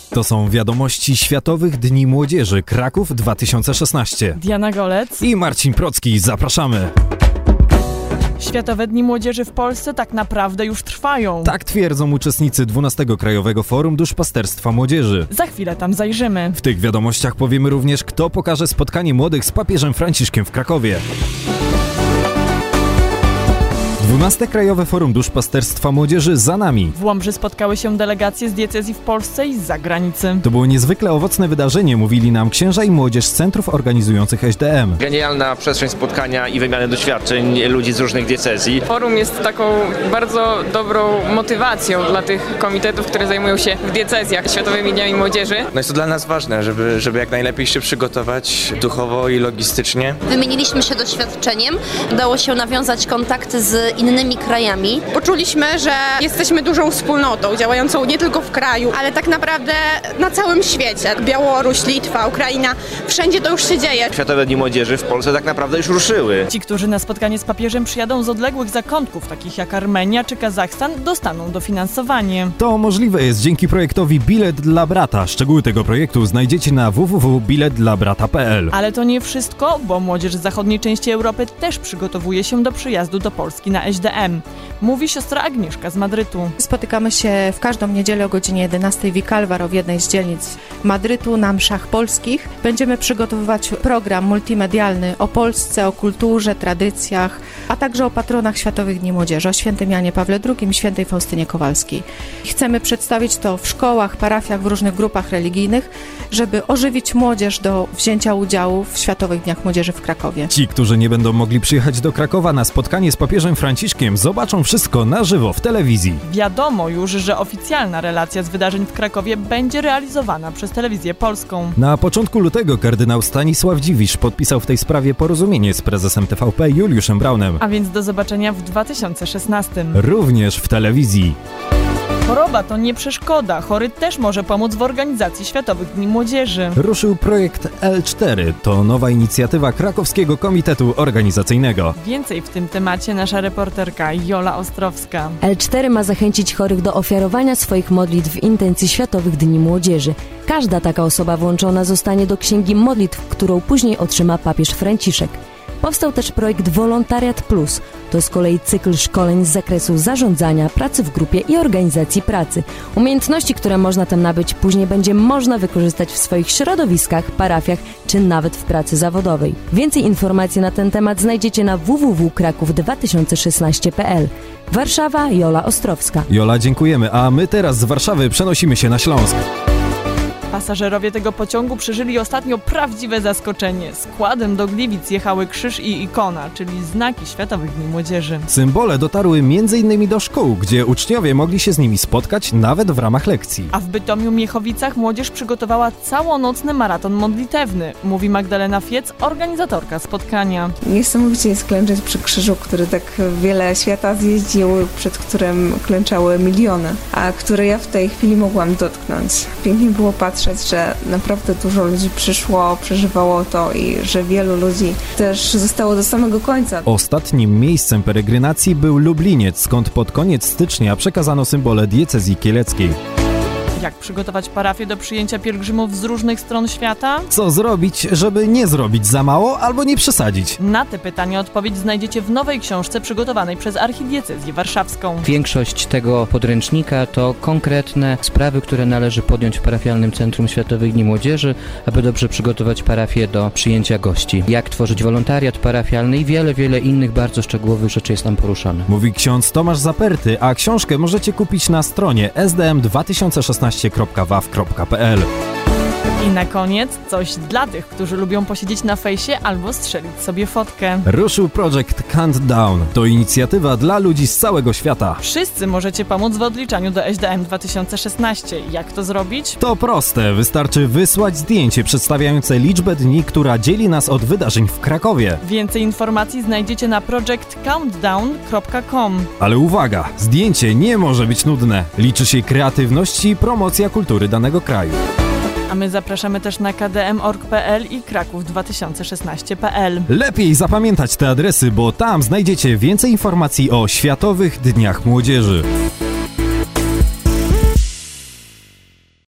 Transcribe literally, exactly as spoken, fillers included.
To są wiadomości Światowych Dni Młodzieży Kraków dwa tysiące szesnaście. Diana Golec i Marcin Procki. Zapraszamy. Światowe Dni Młodzieży w Polsce tak naprawdę już trwają. Tak twierdzą uczestnicy dwunastego Krajowego Forum Duszpasterstwa Młodzieży. Za chwilę tam zajrzymy. W tych wiadomościach powiemy również, kto pokaże spotkanie młodych z papieżem Franciszkiem w Krakowie. dwunaste Krajowe Forum Duszpasterstwa Młodzieży za nami. W Łomży spotkały się delegacje z diecezji w Polsce i z zagranicy. To było niezwykle owocne wydarzenie, mówili nam księża i młodzież z centrów organizujących S D M. Genialna przestrzeń spotkania i wymiany doświadczeń ludzi z różnych diecezji. Forum jest taką bardzo dobrą motywacją dla tych komitetów, które zajmują się w diecezjach Światowymi Dniami Młodzieży. No jest to dla nas ważne, żeby, żeby jak najlepiej się przygotować duchowo i logistycznie. Wymieniliśmy się doświadczeniem, udało się nawiązać kontakty z innymi krajami. Poczuliśmy, że jesteśmy dużą wspólnotą, działającą nie tylko w kraju, ale tak naprawdę na całym świecie. Białoruś, Litwa, Ukraina, wszędzie to już się dzieje. Światowe Dni Młodzieży w Polsce tak naprawdę już ruszyły. Ci, którzy na spotkanie z papieżem przyjadą z odległych zakątków, takich jak Armenia czy Kazachstan, dostaną dofinansowanie. To możliwe jest dzięki projektowi Bilet dla Brata. Szczegóły tego projektu znajdziecie na w w w kropka bilet dla brata kropka p l. Ale to nie wszystko, bo młodzież z zachodniej części Europy też przygotowuje się do przyjazdu do Polski na S D M. Mówi siostra Agnieszka z Madrytu. Spotykamy się w każdą niedzielę o godzinie jedenastej w Vikalvar, w jednej z dzielnic Madrytu, na mszach polskich. Będziemy przygotowywać program multimedialny o Polsce, o kulturze, tradycjach, a także o patronach Światowych Dni Młodzieży, o świętym Janie Pawle drugim, świętej Faustynie Kowalskiej. Chcemy przedstawić to w szkołach, parafiach, w różnych grupach religijnych, żeby ożywić młodzież do wzięcia udziału w Światowych Dniach Młodzieży w Krakowie. Ci, którzy nie będą mogli przyjechać do Krakowa na spotkanie z papieżem Franciszkiem, zobaczą wszystko na żywo w telewizji. Wiadomo już, że oficjalna relacja z wydarzeń w Krakowie będzie realizowana przez Telewizję Polską. Na początku lutego kardynał Stanisław Dziwisz podpisał w tej sprawie porozumienie z prezesem T V P Juliuszem Braunem. A więc do zobaczenia w dwa tysiące szesnastym. Również w telewizji. Choroba to nie przeszkoda. Chory też może pomóc w organizacji Światowych Dni Młodzieży. Ruszył projekt L cztery. To nowa inicjatywa Krakowskiego Komitetu Organizacyjnego. Więcej w tym temacie nasza reporterka Jola Ostrowska. L cztery ma zachęcić chorych do ofiarowania swoich modlitw w intencji Światowych Dni Młodzieży. Każda taka osoba włączona zostanie do księgi modlitw, którą później otrzyma papież Franciszek. Powstał też projekt Wolontariat Plus. To z kolei cykl szkoleń z zakresu zarządzania, pracy w grupie i organizacji pracy. Umiejętności, które można tam nabyć, później będzie można wykorzystać w swoich środowiskach, parafiach czy nawet w pracy zawodowej. Więcej informacji na ten temat znajdziecie na w w w kropka kraków dwa tysiące szesnaście kropka p l. Warszawa, Jola Ostrowska. Jola, dziękujemy, a my teraz z Warszawy przenosimy się na Śląsk. Pasażerowie tego pociągu przeżyli ostatnio prawdziwe zaskoczenie. Składem do Gliwic jechały krzyż i ikona, czyli znaki Światowych Dni Młodzieży. Symbole dotarły między innymi do szkół, gdzie uczniowie mogli się z nimi spotkać nawet w ramach lekcji. A w Bytomiu-Miechowicach młodzież przygotowała całonocny maraton modlitewny, mówi Magdalena Fiec, organizatorka spotkania. Niesamowicie jest klęczeć przy krzyżu, który tak wiele świata zjeździł, przed którym klęczały miliony, a który ja w tej chwili mogłam dotknąć. Pięknie było patrzeć, że naprawdę dużo ludzi przyszło, przeżywało to i że wielu ludzi też zostało do samego końca. Ostatnim miejscem peregrinacji był Lubliniec, skąd pod koniec stycznia przekazano symbole diecezji kieleckiej. Jak przygotować parafię do przyjęcia pielgrzymów z różnych stron świata? Co zrobić, żeby nie zrobić za mało albo nie przesadzić? Na te pytania odpowiedź znajdziecie w nowej książce przygotowanej przez Archidiecezję Warszawską. Większość tego podręcznika to konkretne sprawy, które należy podjąć w parafialnym Centrum Światowych Dni Młodzieży, aby dobrze przygotować parafię do przyjęcia gości. Jak tworzyć wolontariat parafialny i wiele, wiele innych bardzo szczegółowych rzeczy jest tam poruszane. Mówi ksiądz Tomasz Zaperty, a książkę możecie kupić na stronie s d m dwa tysiące szesnaście kropka w a w kropka p l. I na koniec coś dla tych, którzy lubią posiedzieć na fejsie albo strzelić sobie fotkę. Ruszył projekt Countdown. To inicjatywa dla ludzi z całego świata. Wszyscy możecie pomóc w odliczaniu do S D M dwa tysiące szesnaście. Jak to zrobić? To proste. Wystarczy wysłać zdjęcie przedstawiające liczbę dni, która dzieli nas od wydarzeń w Krakowie. Więcej informacji znajdziecie na project countdown kropka com. Ale uwaga, zdjęcie nie może być nudne. Liczy się kreatywność i promocja kultury danego kraju. A my zapraszamy też na k d m kropka org kropka p l i kraków dwa tysiące szesnaście kropka p l. Lepiej zapamiętać te adresy, bo tam znajdziecie więcej informacji o Światowych Dniach Młodzieży.